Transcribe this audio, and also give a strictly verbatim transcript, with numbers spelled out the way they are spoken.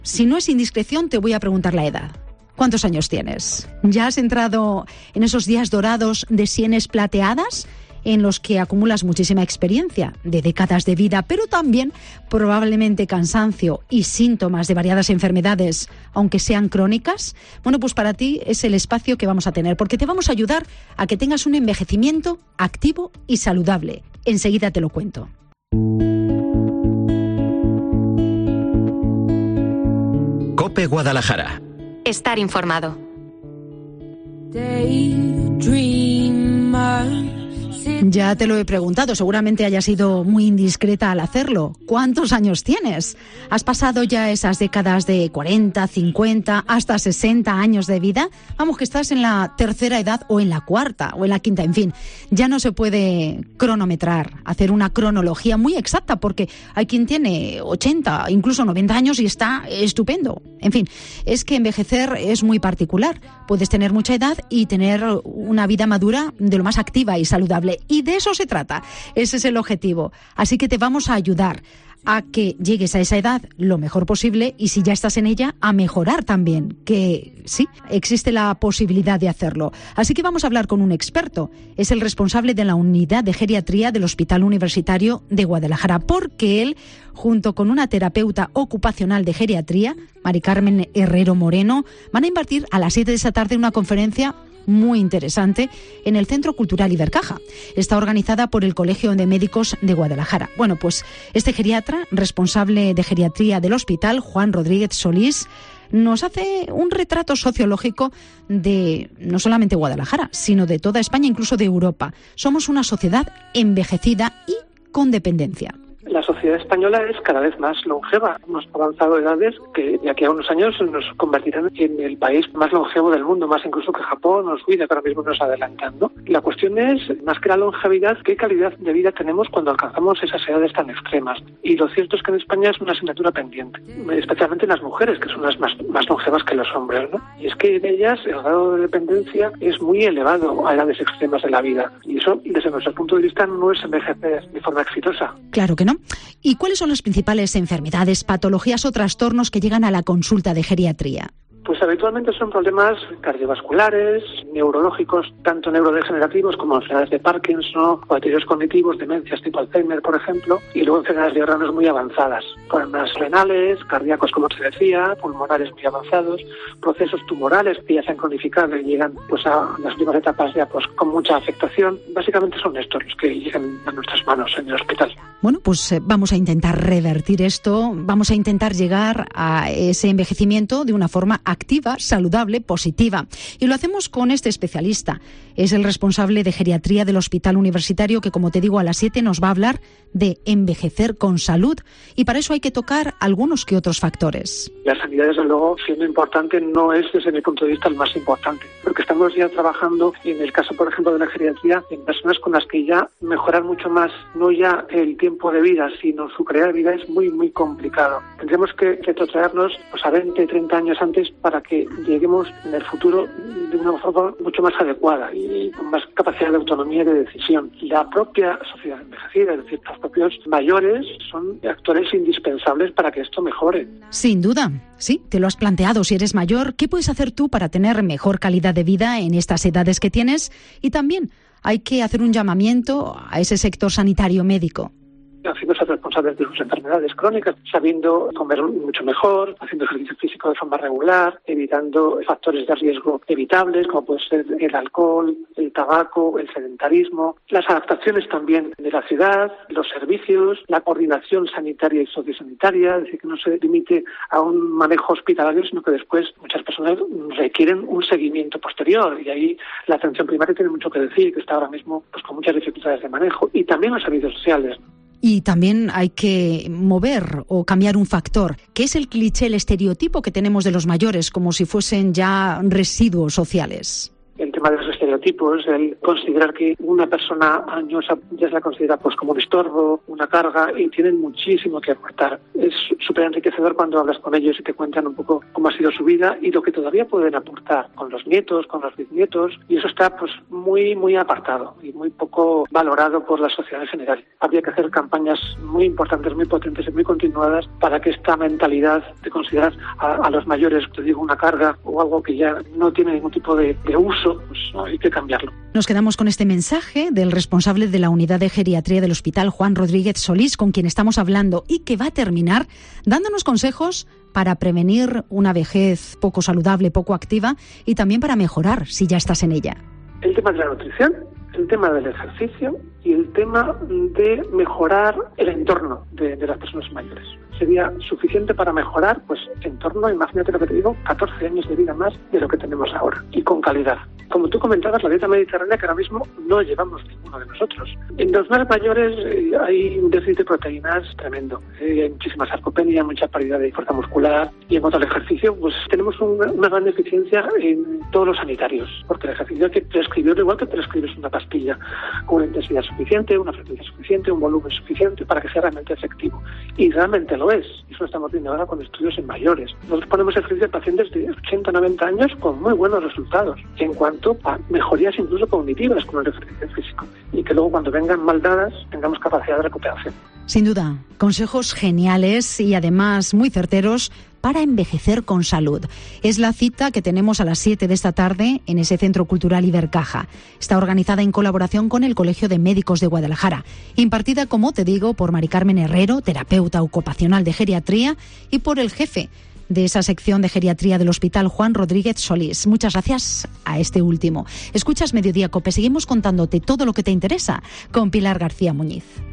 Si no es indiscreción, te voy a preguntar la edad. ¿Cuántos años tienes? ¿Ya has entrado en esos días dorados de sienes plateadas, en los que acumulas muchísima experiencia de décadas de vida, pero también probablemente cansancio y síntomas de variadas enfermedades, aunque sean crónicas? Bueno, pues para ti es el espacio que vamos a tener, porque te vamos a ayudar a que tengas un envejecimiento activo y saludable. Enseguida te lo cuento. COPE Guadalajara. Estar informado. Ya te lo he preguntado, seguramente hayas sido muy indiscreta al hacerlo. ¿Cuántos años tienes? ¿Has pasado ya esas décadas de cuarenta, cincuenta, hasta sesenta años de vida? Vamos, que estás en la tercera edad o en la cuarta o en la quinta, en fin. Ya no se puede cronometrar, hacer una cronología muy exacta, porque hay quien tiene ochenta, incluso noventa años y está estupendo. En fin, es que envejecer es muy particular. Puedes tener mucha edad y tener una vida madura de lo más activa y saludable. Y de eso se trata. Ese es el objetivo. Así que te vamos a ayudar a que llegues a esa edad lo mejor posible y, si ya estás en ella, a mejorar también, que sí, existe la posibilidad de hacerlo. Así que vamos a hablar con un experto. Es el responsable de la unidad de geriatría del Hospital Universitario de Guadalajara, porque él, junto con una terapeuta ocupacional de geriatría, Mari Carmen Herrero Moreno, van a impartir a las siete de esa tarde una conferencia muy interesante en el Centro Cultural Ibercaja. Está organizada por el Colegio de Médicos de Guadalajara. Bueno, pues este geriatra, responsable de geriatría del hospital, Juan Rodríguez Solís, nos hace un retrato sociológico de no solamente Guadalajara, sino de toda España, incluso de Europa. Somos una sociedad envejecida y con dependencia. La sociedad española es cada vez más longeva. Hemos avanzado edades que de aquí a unos años nos convertirán en el país más longevo del mundo, más incluso que Japón o Suiza, que ahora mismo nos adelantan, ¿no? La cuestión es, más que la longevidad, qué calidad de vida tenemos cuando alcanzamos esas edades tan extremas. Y lo cierto es que en España es una asignatura pendiente, especialmente en las mujeres, que son las más, más longevas que los hombres, ¿no? Y es que en ellas el grado de dependencia es muy elevado a edades extremas de la vida. Y eso, desde nuestro punto de vista, no es envejecer de forma exitosa. Claro que no. ¿Y cuáles son las principales enfermedades, patologías o trastornos que llegan a la consulta de geriatría? Pues habitualmente son problemas cardiovasculares, neurológicos, tanto neurodegenerativos como enfermedades de Parkinson, o deterioros cognitivos, demencias tipo Alzheimer, por ejemplo, y luego enfermedades de órganos muy avanzadas, problemas renales, cardíacos, como se decía, pulmonares muy avanzados, procesos tumorales que ya se han cronificado y llegan pues a las últimas etapas ya pues con mucha afectación. Básicamente son estos los que llegan a nuestras manos en el hospital. Bueno, pues eh, vamos a intentar revertir esto, vamos a intentar llegar a ese envejecimiento de una forma activa, saludable, positiva. Y lo hacemos con este especialista. Es el responsable de geriatría del Hospital Universitario, que, como te digo, a las siete nos va a hablar de envejecer con salud. Y para eso hay que tocar algunos que otros factores. La sanidad, desde luego, siendo importante, no es, desde mi punto de vista, el más importante. Porque estamos ya trabajando, en el caso, por ejemplo, de la geriatría, en personas con las que ya mejorar mucho más, no ya el tiempo de vida, sino su calidad de vida, es muy, muy complicado. Tendremos que retrotraernos pues, a veinte, treinta años antes para que lleguemos en el futuro de una forma mucho más adecuada y con más capacidad de autonomía y de decisión. La propia sociedad envejecida, es decir, los propios mayores, son actores indispensables para que esto mejore. Sin duda, sí, te lo has planteado. Si eres mayor, ¿qué puedes hacer tú para tener mejor calidad de vida en estas edades que tienes? Y también hay que hacer un llamamiento a ese sector sanitario médico. Haciéndose responsables de sus enfermedades crónicas, sabiendo comer mucho mejor, haciendo ejercicio físico de forma regular, evitando factores de riesgo evitables, como puede ser el alcohol, el tabaco, el sedentarismo, las adaptaciones también de la ciudad, los servicios, la coordinación sanitaria y sociosanitaria, es decir, que no se limite a un manejo hospitalario, sino que después muchas personas requieren un seguimiento posterior, y ahí la atención primaria tiene mucho que decir, que está ahora mismo pues con muchas dificultades de manejo, y también los servicios sociales. Y también hay que mover o cambiar un factor, que es el cliché, el estereotipo que tenemos de los mayores, como si fuesen ya residuos sociales. El tema de los estereotipos estereotipos, el considerar que una persona añosa ya se la considera pues como un estorbo, una carga, y tienen muchísimo que aportar. Es súper enriquecedor cuando hablas con ellos y te cuentan un poco cómo ha sido su vida y lo que todavía pueden aportar con los nietos, con los bisnietos, y eso está pues muy, muy apartado y muy poco valorado por la sociedad en general. Habría que hacer campañas muy importantes, muy potentes y muy continuadas para que esta mentalidad de considerar a, a los mayores, te digo, una carga o algo que ya no tiene ningún tipo de, de uso, pues no, hay que cambiarlo. Nos quedamos con este mensaje del responsable de la unidad de geriatría del Hospital Juan Rodríguez Solís, con quien estamos hablando y que va a terminar dándonos consejos para prevenir una vejez poco saludable, poco activa, y también para mejorar si ya estás en ella. El tema de la nutrición, el tema del ejercicio y el tema de mejorar el entorno de, de las personas mayores. Sería suficiente para mejorar, pues, entorno, imagínate lo que te digo, catorce años de vida más de lo que tenemos ahora, y con calidad. Como tú comentabas, la dieta mediterránea que ahora mismo no llevamos ninguno de nosotros. En los más mayores eh, hay un déficit de proteínas tremendo. Eh, hay muchísima sarcopenia, mucha pérdida de fuerza muscular, y en cuanto al ejercicio, pues tenemos un, una gran deficiencia en todos los sanitarios, porque el ejercicio hay que prescribirlo igual que prescribes una pastilla, con una intensidad suficiente, una frecuencia suficiente, un volumen suficiente para que sea realmente efectivo. Y realmente lo es. Eso lo estamos viendo ahora con estudios en mayores. Nosotros ponemos ejercicio a pacientes de ochenta a noventa años con muy buenos resultados en cuanto a mejorías incluso cognitivas con el ejercicio físico, y que luego cuando vengan mal dadas tengamos capacidad de recuperación. Sin duda, consejos geniales y además muy certeros para envejecer con salud. Es la cita que tenemos a las siete de esta tarde en ese Centro Cultural Ibercaja. Está organizada en colaboración con el Colegio de Médicos de Guadalajara, impartida, como te digo, por Mari Carmen Herrero, terapeuta ocupacional de geriatría, y por el jefe de esa sección de geriatría del Hospital Juan Rodríguez Solís. Muchas gracias a este último. Escuchas Mediodía COPE. Seguimos contándote todo lo que te interesa con Pilar García Muñiz.